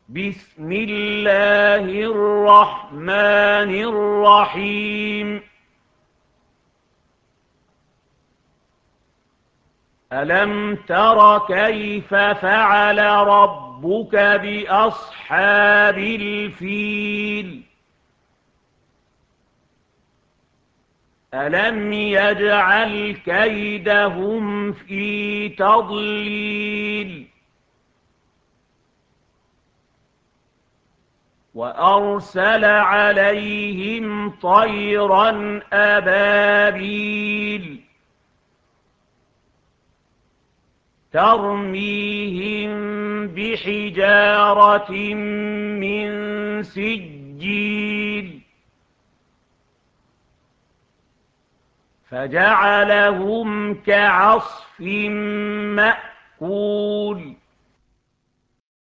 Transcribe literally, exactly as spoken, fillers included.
بسم الله الرحمن الرحيم. ألم تر كيف فعل ربك بأصحاب الفيل؟ ألم يجعل كيدهم في تضليل وأرسل عليهم طيرا أبابيل ترميهم بحجارة من سجيل فجعلهم كعصف مأكول.